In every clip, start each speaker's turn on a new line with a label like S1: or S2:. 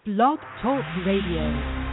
S1: Blog Talk Radio.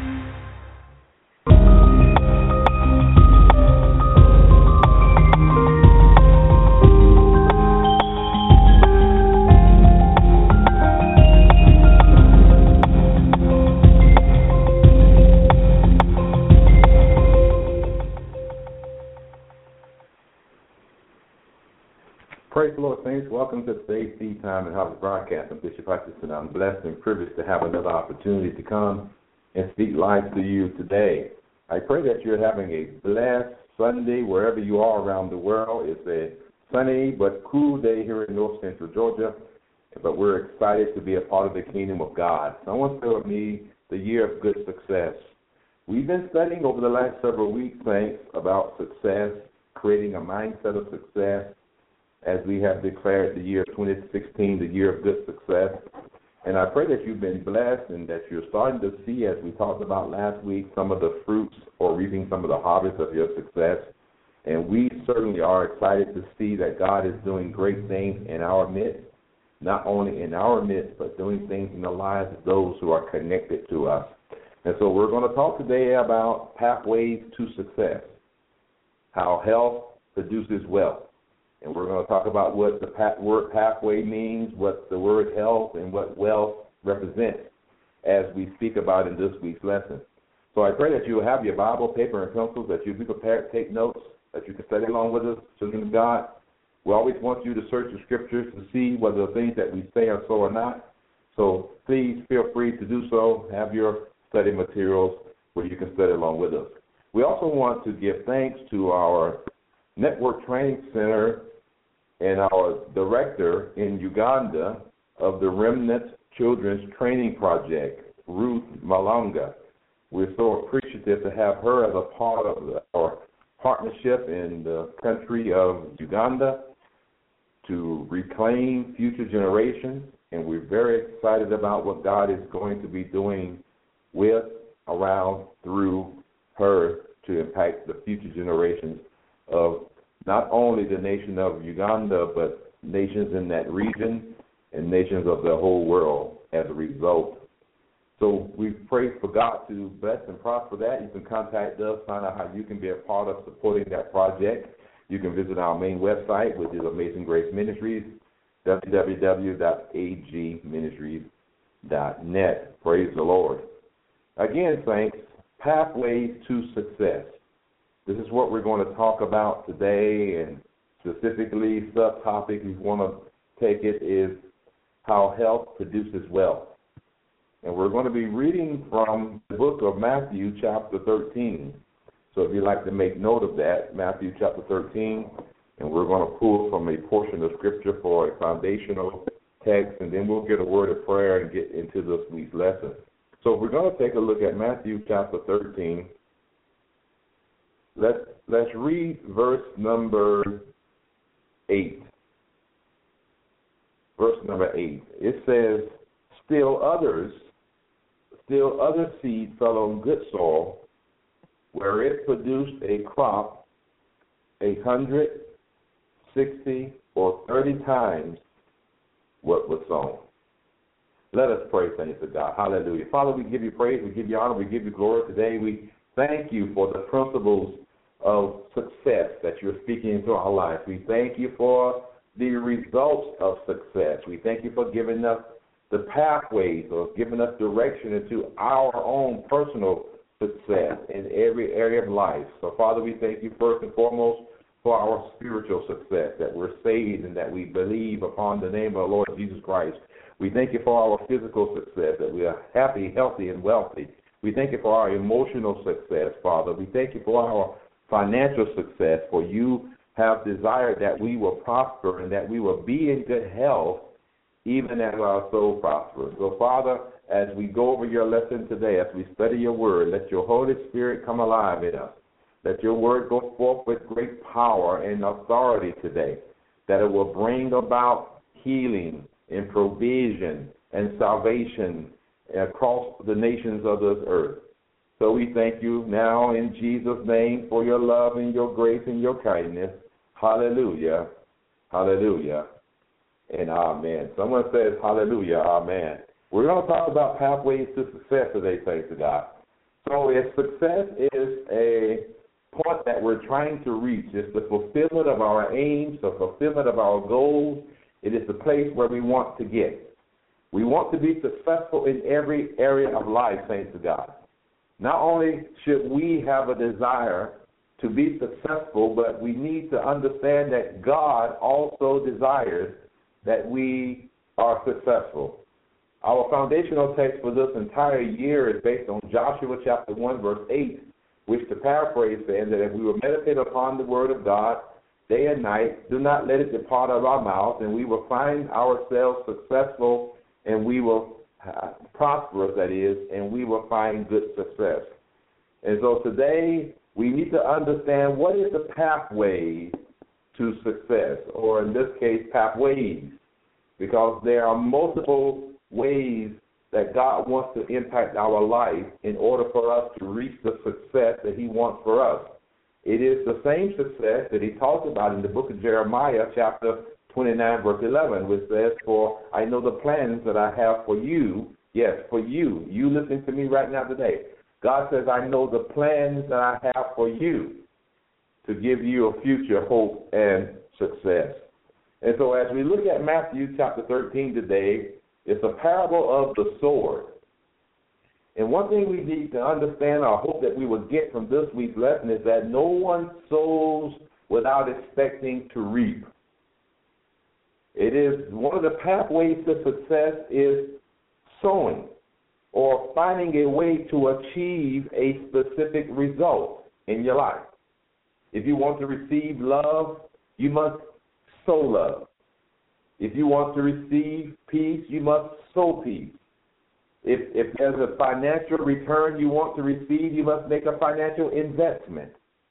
S2: Praise the Lord, saints. Welcome to today's Seed Time and Harvest broadcast. I'm Bishop Hutchinson. I'm blessed and privileged to have another opportunity to come and speak life to you today. I pray that you're having a blessed Sunday wherever you are around the world. It's a sunny but cool day here in North Central Georgia, but we're excited to be a part of the kingdom of God. Someone said with me, the year of good success. We've been studying over the last several weeks, saints, about success, creating a mindset of success, as we have declared the year 2016, the year of good success. And I pray that you've been blessed and that you're starting to see, as we talked about last week, some of the fruits or reaping some of the harvest of your success. And we certainly are excited to see that God is doing great things in our midst, not only in our midst, but doing things in the lives of those who are connected to us. And so we're going to talk today about pathways to success, how health produces wealth. And we're going to talk about what the word pathway means, what the word health and what wealth represents as we speak about in this week's lesson. So I pray that you will have your Bible, paper, and pencils, that you'll be prepared to take notes, that you can study along with us, children of God. We always want you to search the Scriptures to see whether the things that we say are so or not. So please feel free to do so. Have your study materials where you can study along with us. We also want to give thanks to our Network Training Center and our director in Uganda of the Remnant Children's Training Project, Ruth Malanga. We're so appreciative to have her as a part of our partnership in the country of Uganda to reclaim future generations, and we're very excited about what God is going to be doing with, around, through her to impact the future generations of not only the nation of Uganda, but nations in that region and nations of the whole world as a result. So we pray for God to bless and prosper that. You can contact us, find out how you can be a part of supporting that project. You can visit our main website, which is Amazing Grace Ministries, www.agministries.net. Praise the Lord. Again, saints, pathways to success. This is what we're going to talk about today, and specifically subtopic we want to take it is how health produces wealth. And we're going to be reading from the book of Matthew chapter 13. So if you'd like to make note of that, Matthew chapter 13, and we're going to pull from a portion of Scripture for a foundational text, and then we'll get a word of prayer and get into this week's lesson. So we're going to take a look at Matthew chapter 13. Let's read verse number 8. Verse number 8. It says, Still other seed fell on good soil, where it produced a crop 100, 60, or 30 times what was sown. Let us pray, thanks to God. Hallelujah. Father, we give you praise, we give you honor, we give you glory today. We thank you for the principles of success that you're speaking into our life. We thank you for the results of success. We thank you for giving us the pathways or giving us direction into our own personal success in every area of life. So, Father, we thank you first and foremost for our spiritual success, that we're saved and that we believe upon the name of the Lord Jesus Christ. We thank you for our physical success, that we are happy, healthy, and wealthy. We thank you for our emotional success, Father. We thank you for our financial success, for you have desired that we will prosper and that we will be in good health even as our soul prospers. So, Father, as we go over your lesson today, as we study your word, let your Holy Spirit come alive in us. Let your word go forth with great power and authority today, that it will bring about healing and provision and salvation across the nations of this earth. So we thank you now in Jesus' name for your love and your grace and your kindness. Hallelujah, hallelujah, and amen. Someone says hallelujah, amen. We're going to talk about pathways to success today, thanks to God. So if success is a point that we're trying to reach, it's the fulfillment of our aims, the fulfillment of our goals. It is the place where we want to get. We want to be successful in every area of life, thanks to God. Not only should we have a desire to be successful, but we need to understand that God also desires that we are successful. Our foundational text for this entire year is based on Joshua chapter 1, verse 8, which to paraphrase says that if we will meditate upon the word of God day and night, do not let it depart out of our mouths, and we will find ourselves successful, and we will prosperous, that is, and we will find good success. And so today we need to understand what is the pathway to success, or in this case, pathways, because there are multiple ways that God wants to impact our life in order for us to reach the success that he wants for us. It is the same success that he talks about in the book of Jeremiah, chapter 29, verse 11, which says, for I know the plans that I have for you. Yes, for you. You listen to me right now today. God says, I know the plans that I have for you to give you a future hope and success. And so as we look at Matthew chapter 13 today, it's a parable of the sword. And one thing we need to understand, I hope that we will get from this week's lesson, is that no one sows without expecting to reap. It is one of the pathways to success is sowing, or finding a way to achieve a specific result in your life. If you want to receive love, you must sow love. If you want to receive peace, you must sow peace. If there's a financial return you want to receive, you must make a financial investment.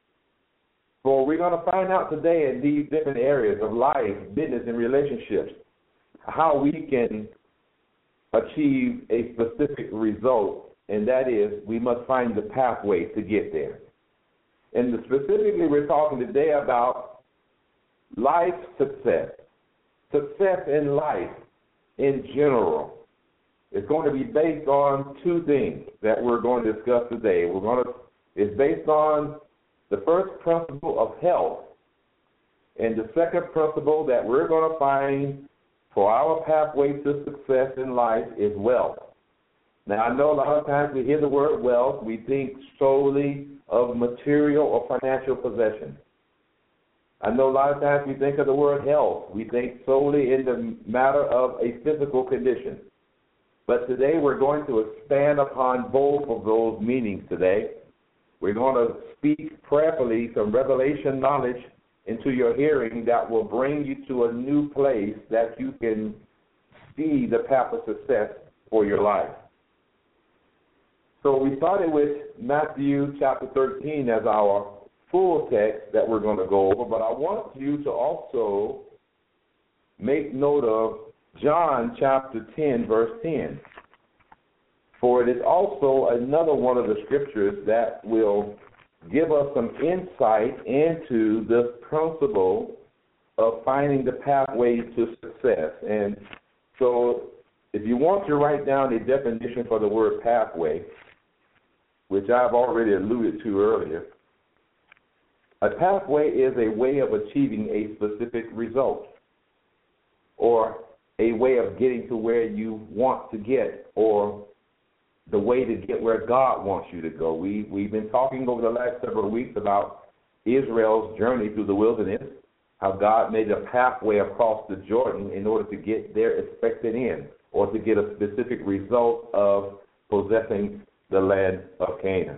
S2: So we're going to find out today in these different areas of life, business, and relationships, how we can achieve a specific result, and that is we must find the pathway to get there. And specifically we're talking today about life success. Success in life in general is going to be based on two things that we're going to discuss today. It's based on the first principle of health, and the second principle that we're going to find for our pathway to success in life is wealth. Now, I know a lot of times we hear the word wealth, we think solely of material or financial possession. I know a lot of times we think of the word health, we think solely in the matter of a physical condition. But today we're going to expand upon both of those meanings today. We're going to speak prayerfully some revelation knowledge into your hearing that will bring you to a new place that you can see the path of success for your life. So we started with Matthew chapter 13 as our full text that we're going to go over, but I want you to also make note of John chapter 10, verse 10. For it is also another one of the scriptures that will give us some insight into this principle of finding the pathway to success. And so if you want to write down a definition for the word pathway, which I've already alluded to earlier, a pathway is a way of achieving a specific result, or a way of getting to where you want to get, or the way to get where God wants you to go. We've been talking over the last several weeks about Israel's journey through the wilderness, how God made a pathway across the Jordan in order to get their expected end, or to get a specific result of possessing the land of Canaan.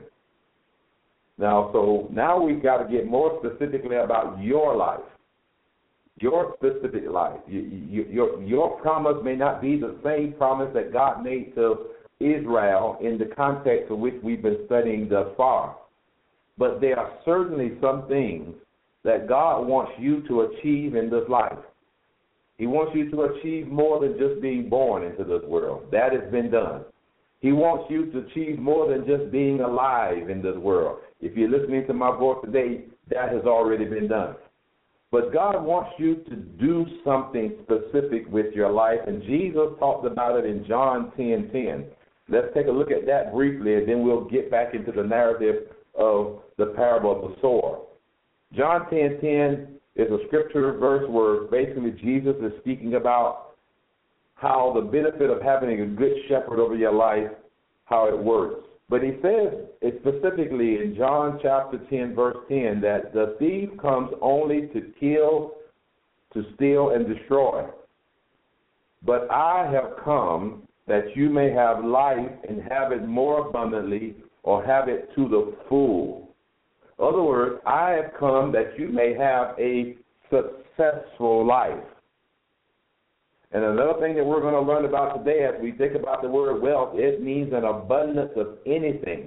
S2: Now we've got to get more specifically about your life, your specific life. Your promise may not be the same promise that God made to Israel in the context of which we've been studying thus far. But there are certainly some things that God wants you to achieve in this life. He wants you to achieve more than just being born into this world. That has been done. He wants you to achieve more than just being alive in this world. If you're listening to my voice today, that has already been done. But God wants you to do something specific with your life, and Jesus talked about it in John 10:10. Let's take a look at that briefly, and then we'll get back into the narrative of the parable of the sower. John 10:10 is a scripture verse where basically Jesus is speaking about how the benefit of having a good shepherd over your life, how it works. But he says it specifically in John chapter 10, verse 10, that the thief comes only to kill, to steal, and destroy. But I have come that you may have life and have it more abundantly, or have it to the full. In other words, I have come that you may have a successful life. And another thing that we're going to learn about today as we think about the word wealth, it means an abundance of anything.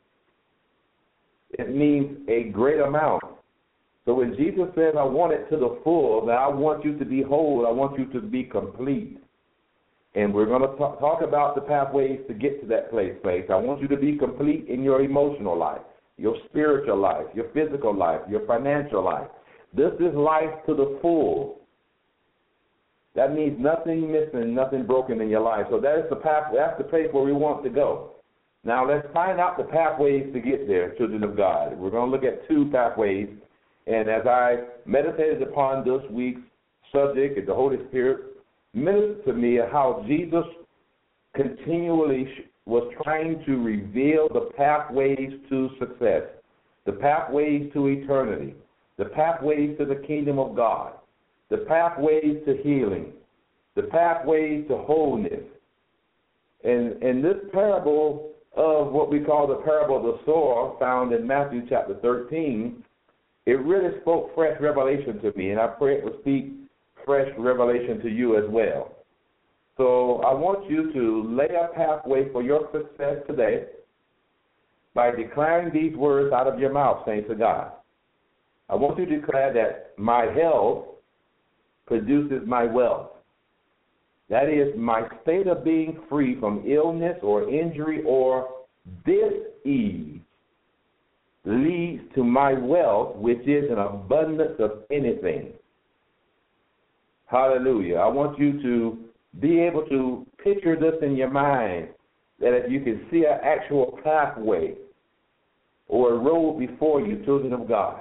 S2: It means a great amount. So when Jesus says, I want it to the full, that I want you to be whole, I want you to be complete. And we're going to talk about the pathways to get to that place. I want you to be complete in your emotional life, your spiritual life, your physical life, your financial life. This is life to the full. That means nothing missing, nothing broken in your life. So that is the path. That's the place where we want to go. Now let's find out the pathways to get there, children of God. We're going to look at two pathways. And as I meditated upon this week's subject, the Holy Spirit ministered to me how Jesus continually was trying to reveal the pathways to success, the pathways to eternity, the pathways to the kingdom of God, the pathways to healing, the pathways to wholeness. And in this parable of what we call the parable of the sower, found in Matthew chapter 13, it really spoke fresh revelation to me, and I pray it will speak fresh revelation to you as well. So I want you to lay a pathway for your success today by declaring these words out of your mouth, saints of God. I want you to declare that my health produces my wealth. That is, my state of being free from illness or injury or dis-ease leads to my wealth, which is an abundance of anything. Hallelujah. I want you to be able to picture this in your mind, that if you can see an actual pathway or a road before you, children of God,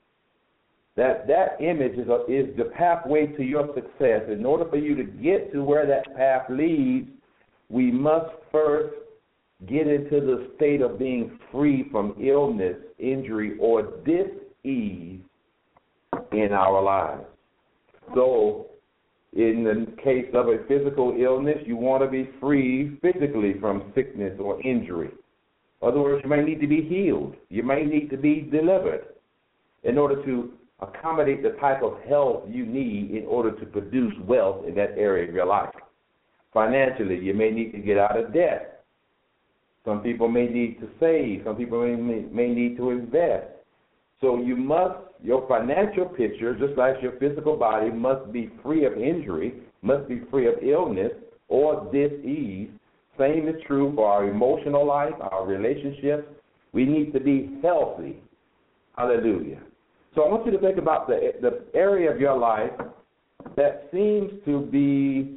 S2: that image is the pathway to your success. In order for you to get to where that path leads, we must first get into the state of being free from illness, injury, or dis-ease in our lives. So, in the case of a physical illness, you want to be free physically from sickness or injury. In other words, you may need to be healed. You may need to be delivered in order to accommodate the type of health you need in order to produce wealth in that area of your life. Financially, you may need to get out of debt. Some people may need to save. Some people may need to invest. So your financial picture, just like your physical body, must be free of injury, must be free of illness or dis-ease. Same is true for our emotional life, our relationships. We need to be healthy. Hallelujah. So I want you to think about the area of your life that seems to be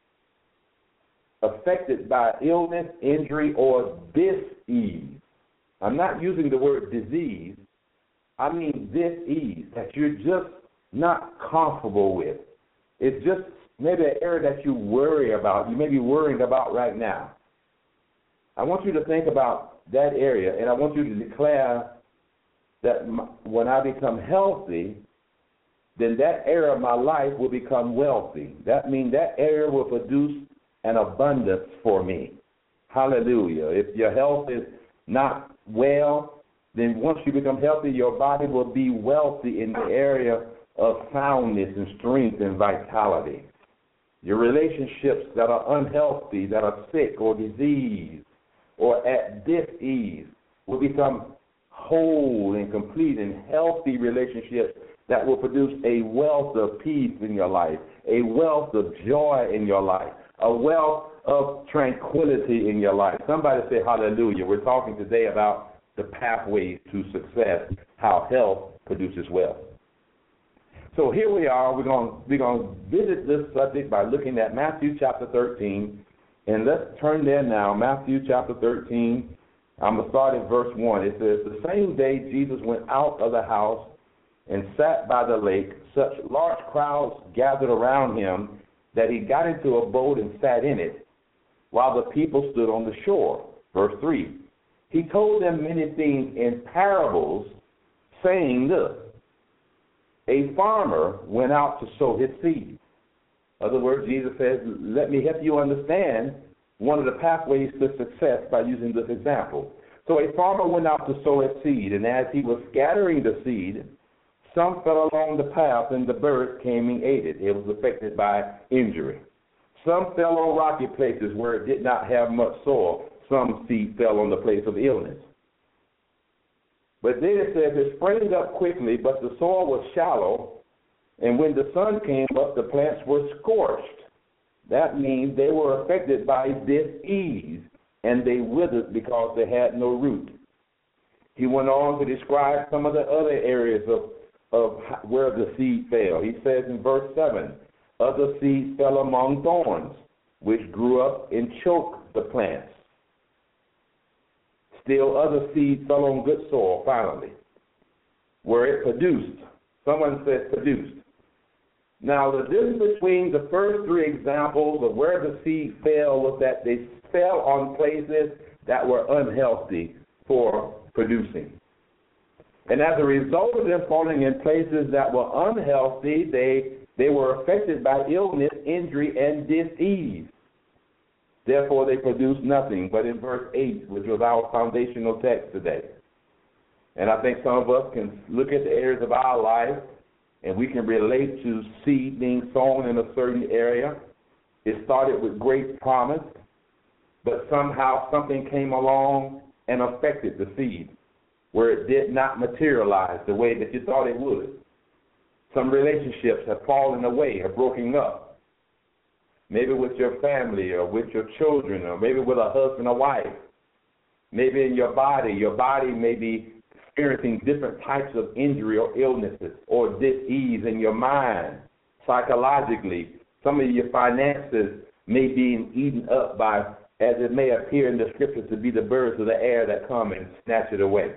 S2: affected by illness, injury, or dis-ease. I'm not using the word disease. I mean dis-ease, that you're just not comfortable with. It's just maybe an area that you worry about, you may be worrying about right now. I want you to think about that area, and I want you to declare that when I become healthy, then that area of my life will become wealthy. That means that area will produce an abundance for me. Hallelujah. If your health is not well, then once you become healthy, your body will be wealthy in the area of soundness and strength and vitality. Your relationships that are unhealthy, that are sick or diseased or at dis-ease will become whole and complete and healthy relationships that will produce a wealth of peace in your life, a wealth of joy in your life, a wealth of tranquility in your life. Somebody say hallelujah. We're talking today about the pathways to success, how health produces wealth. So here we are. We're going to visit this subject by looking at Matthew chapter 13. And let's turn there now. Matthew chapter 13. I'm going to start at verse 1. It says, "The same day Jesus went out of the house and sat by the lake. Such large crowds gathered around him that he got into a boat and sat in it, while the people stood on the shore." Verse 3. "He told them many things in parables, saying this. A farmer went out to sow his seed." In other words, Jesus says, let me help you understand one of the pathways to success by using this example. So a farmer went out to sow his seed, and as he was scattering the seed, some fell along the path, and the birds came and ate it. It was affected by injury. Some fell on rocky places where it did not have much soil. Some seed fell on the place of illness. But then it says it sprang up quickly, but the soil was shallow, and when the sun came up, the plants were scorched. That means they were affected by disease, and they withered because they had no root. He went on to describe some of the other areas of where the seed fell. He says in verse 7, "Other seed fell among thorns, which grew up and choked the plants. Still other seed fell on good soil," finally, "where it produced." Someone says produced. Now, the difference between the first three examples of where the seed fell was that they fell on places that were unhealthy for producing. And as a result of them falling in places that were unhealthy, they were affected by illness, injury, and disease. Therefore, they produced nothing. But in verse 8, which was our foundational text today, and I think some of us can look at the areas of our life and we can relate to seed being sown in a certain area. It started with great promise, but somehow something came along and affected the seed where it did not materialize the way that you thought it would. Some relationships have fallen away, have broken up. Maybe with your family or with your children or maybe with a husband or wife. Maybe in your body may be experiencing different types of injury or illnesses or disease in your mind, psychologically. Some of your finances may be eaten up by, as it may appear in the scriptures, to be the birds of the air that come and snatch it away.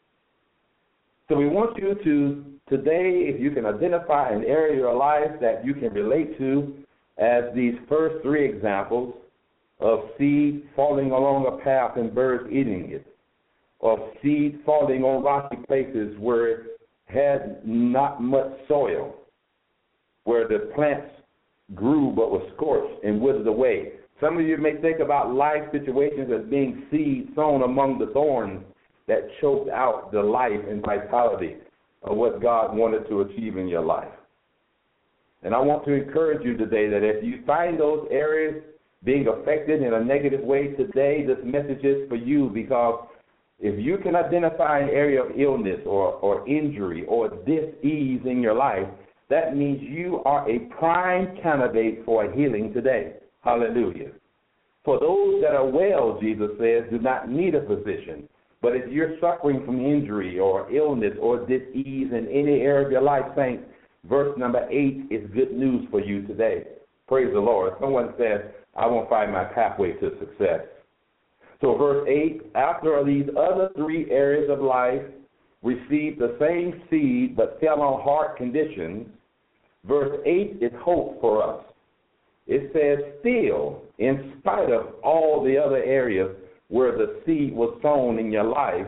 S2: So we want you to, today, if you can identify an area of your life that you can relate to, as these first three examples of seed falling along a path and birds eating it, of seed falling on rocky places where it had not much soil, where the plants grew but were scorched and withered away. Some of you may think about life situations as being seed sown among the thorns that choked out the life and vitality of what God wanted to achieve in your life. And I want to encourage you today that if you find those areas being affected in a negative way today, this message is for you, because if you can identify an area of illness or injury or dis-ease in your life, that means you are a prime candidate for a healing today. Hallelujah. For those that are well, Jesus says, do not need a physician. But if you're suffering from injury or illness or dis-ease in any area of your life, saints, verse number 8 is good news for you today. Praise the Lord. Someone says, I won't find my pathway to success. So verse 8, after these other three areas of life received the same seed but fell on hard conditions, verse 8 is hope for us. It says, still, in spite of all the other areas where the seed was sown in your life,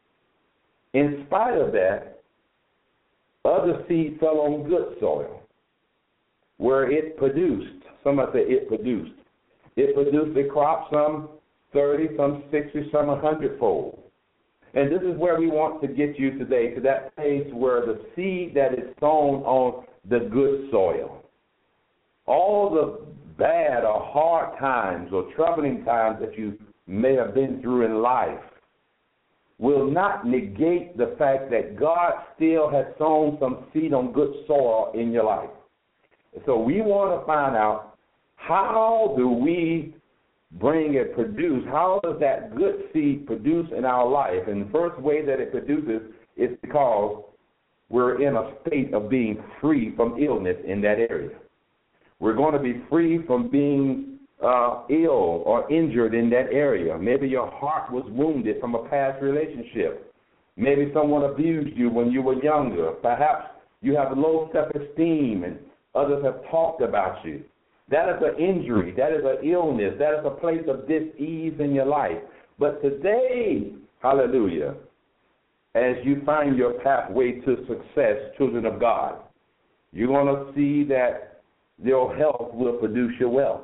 S2: in spite of that, other seed fell on good soil, where it produced. Somebody say it produced. It produced a crop, some 30, some 60, some 100-fold. And this is where we want to get you today, to that place where the seed that is sown on the good soil. All the bad or hard times or troubling times that you may have been through in life will not negate the fact that God still has sown some seed on good soil in your life. So we want to find out, how do we bring it produce? How does that good seed produce in our life? And the first way that it produces is because we're in a state of being free from illness in that area. We're going to be free from being ill or injured in that area. Maybe your heart was wounded from a past relationship. Maybe someone abused you when you were younger. Perhaps you have low self-esteem and others have talked about you. That is an injury. That is an illness. That is a place of dis-ease in your life. But today, hallelujah, as you find your pathway to success, children of God, you're going to see that your health will produce your wealth.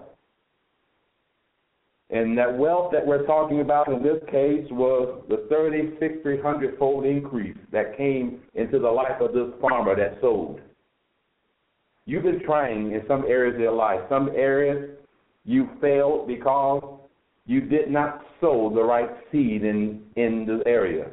S2: And that wealth that we're talking about in this case was the 30, 60, 100-fold increase that came into the life of this farmer that sowed. You've been trying in some areas of your life. Some areas you failed because you did not sow the right seed in the area.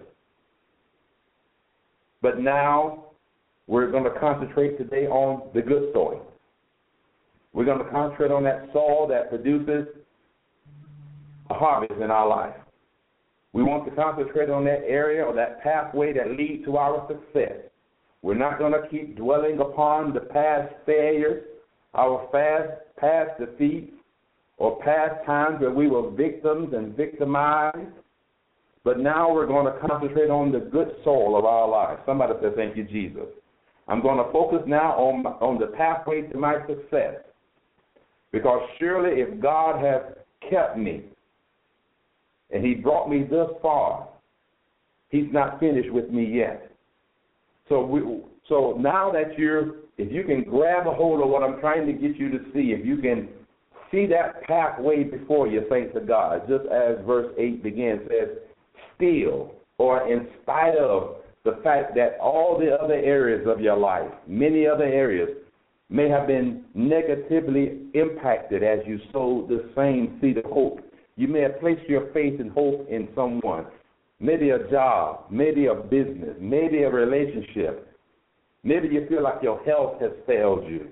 S2: But now we're going to concentrate today on the good soil. We're going to concentrate on that soil that produces a harvest in our life. We want to concentrate on that area or that pathway that leads to our success. We're not going to keep dwelling upon the past failures, our past defeats, or past times where we were victims and victimized. But now we're going to concentrate on the good soil of our lives. Somebody said, thank you, Jesus. I'm going to focus now on the pathway to my success. Because surely if God has kept me and he brought me thus far, he's not finished with me yet. So now that if you can grab a hold of what I'm trying to get you to see, if you can see that pathway before you, saints of God, just as verse 8 begins, says, still, or in spite of the fact that all the other areas of your life, many other areas, may have been negatively impacted as you sowed the same seed of hope. You may have placed your faith and hope in someone, maybe a job, maybe a business, maybe a relationship. Maybe you feel like your health has failed you.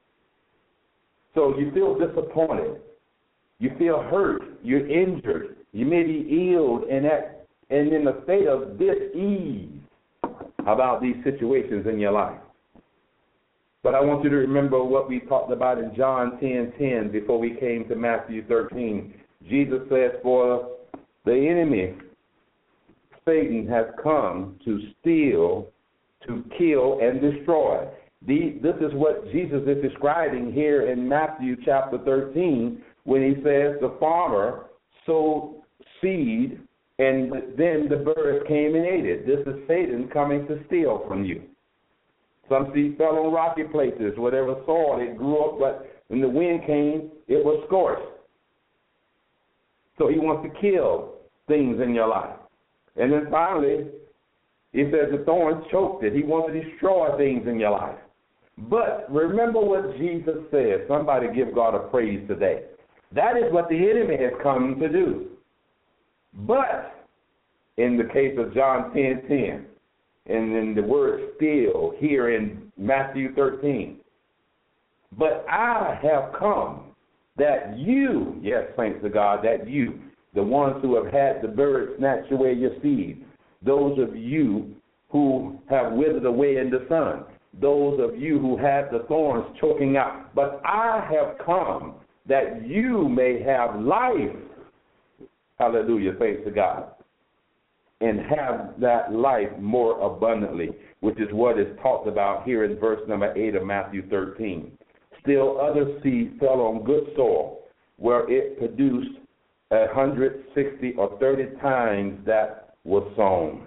S2: So you feel disappointed. You feel hurt. You're injured. You may be ill and in a state of dis-ease about these situations in your life. But I want you to remember what we talked about in John 10:10 before we came to Matthew 13. Jesus says, for the enemy, Satan, has come to steal, to kill, and destroy. This is what Jesus is describing here in Matthew chapter 13 when he says the farmer sowed seed and then the birds came and ate it. This is Satan coming to steal from you. Some seed fell on rocky places, whatever soil it grew up, but when the wind came, it was scorched. So he wants to kill things in your life. And then finally, he says the thorns choked it. He wants to destroy things in your life. But remember what Jesus said. Somebody give God a praise today. That is what the enemy has come to do. But in the case of John 10:10, and in the word still here in Matthew 13, but I have come that you, yes, thanks to God, that you, the ones who have had the birds snatch away your seed, those of you who have withered away in the sun, those of you who had the thorns choking out, but I have come that you may have life. Hallelujah, thanks to God. And have that life more abundantly, which is what is talked about here in verse number 8 of Matthew 13. Still other seed fell on good soil, where it produced 160 or 30 times that was sown.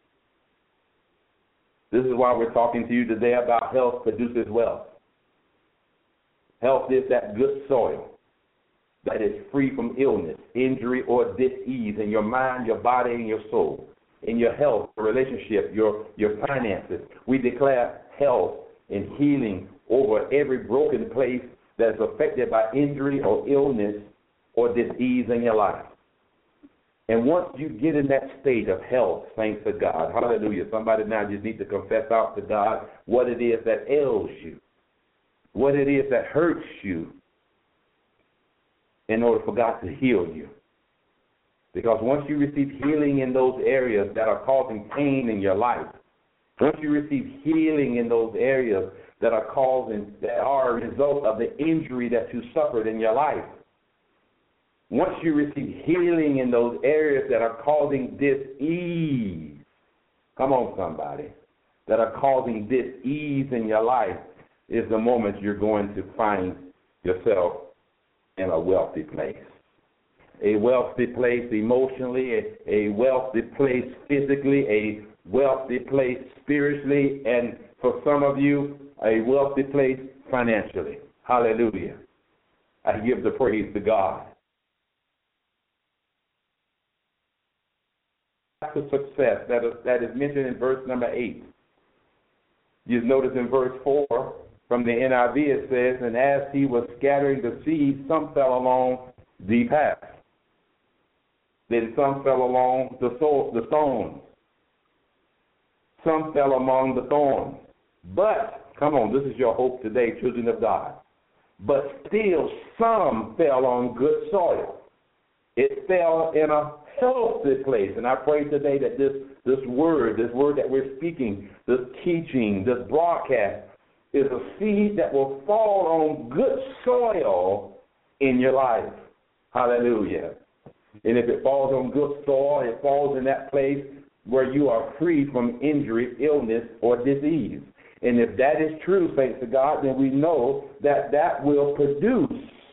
S2: This is why we're talking to you today about health produces wealth. Health is that good soil that is free from illness, injury, or dis-ease in your mind, your body, and your soul, in your health, your relationship, your finances. We declare health and healing over every broken place that's affected by injury or illness or dis-ease in your life. And once you get in that state of health, thanks to God, hallelujah, somebody now just needs to confess out to God what it is that ails you, what it is that hurts you, in order for God to heal you. Because once you receive healing in those areas that are causing pain in your life, once you receive healing in those areas that are a result of the injury that you suffered in your life, once you receive healing in those areas that are causing dis-ease, come on somebody, that are causing dis-ease in your life, is the moment you're going to find yourself in a wealthy place. A wealthy place emotionally, a wealthy place physically, a wealthy place spiritually, and for some of you, a wealthy place financially. Hallelujah. I give the praise to God. That's a success that is mentioned in verse number 8. You notice in verse 4 from the NIV it says, and as he was scattering the seed, some fell along the path. Then some fell along the stones. Some fell among the thorns. But, come on, this is your hope today, children of God. But still some fell on good soil. It fell in a healthy place. And I pray today that this word that we're speaking, this teaching, this broadcast, is a seed that will fall on good soil in your life. Hallelujah. And if it falls on good soil, it falls in that place where you are free from injury, illness, or disease. And if that is true, thanks to God, then we know that will produce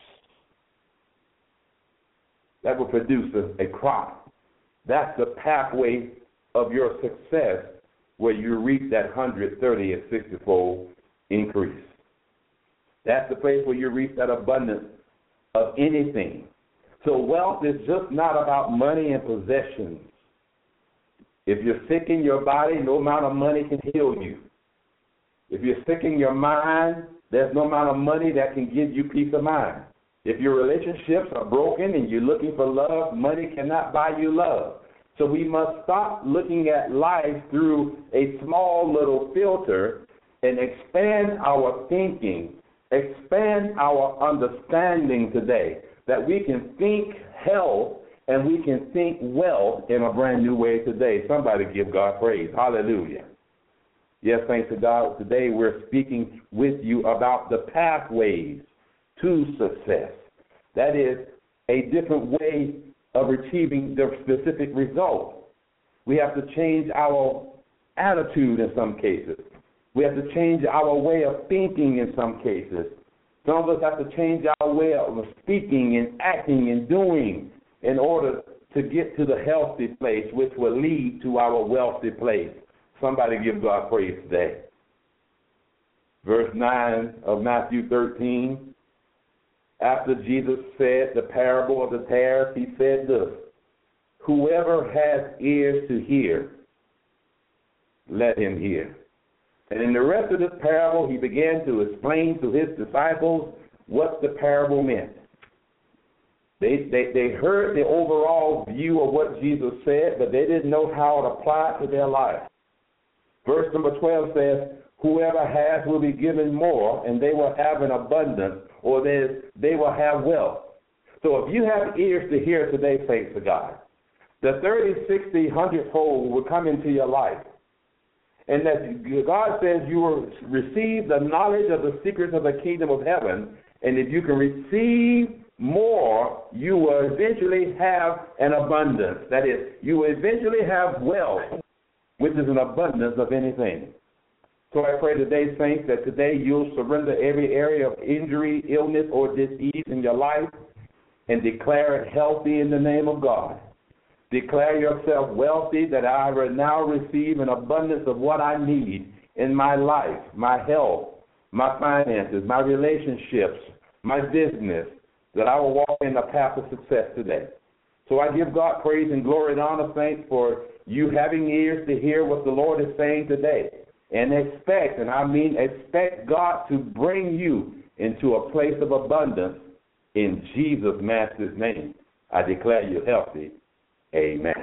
S2: a crop. That's the pathway of your success where you reach that 130 and 60-fold increase. That's the place where you reach that abundance of anything. So wealth is just not about money and possessions. If you're sick in your body, no amount of money can heal you. If you're sick in your mind, there's no amount of money that can give you peace of mind. If your relationships are broken and you're looking for love, money cannot buy you love. So we must stop looking at life through a small little filter and expand our thinking, expand our understanding today, that we can think health and we can think wealth in a brand new way today. Somebody give God praise. Hallelujah. Yes, thanks to God. Today we're speaking with you about the pathways to success. That is a different way of achieving the specific result. We have to change our attitude in some cases. We have to change our way of thinking in some cases. Some of us have to change our way of speaking and acting and doing in order to get to the healthy place, which will lead to our wealthy place. Somebody give God praise today. Verse 9 of Matthew 13. After Jesus said the parable of the tares, he said this: whoever has ears to hear, let him hear. And in the rest of this parable, he began to explain to his disciples what the parable meant. They heard the overall view of what Jesus said, but they didn't know how to apply it to their life. Verse number 12 says, whoever has will be given more, and they will have an abundance, or they will have wealth. So if you have ears to hear today, thanks to God, the 30, 60, 100-fold will come into your life. And that God says you will receive the knowledge of the secrets of the kingdom of heaven, and if you can receive more, you will eventually have an abundance. That is, you will eventually have wealth, which is an abundance of anything. So I pray today, saints, that today you'll surrender every area of injury, illness, or disease in your life and declare it healthy in the name of God. Declare yourself wealthy, that I will now receive an abundance of what I need in my life, my health, my finances, my relationships, my business, that I will walk in the path of success today. So I give God praise and glory and honor, saints, for you having ears to hear what the Lord is saying today. And expect, and I mean expect God to bring you into a place of abundance in Jesus' Master's name. I declare you healthy. Amen.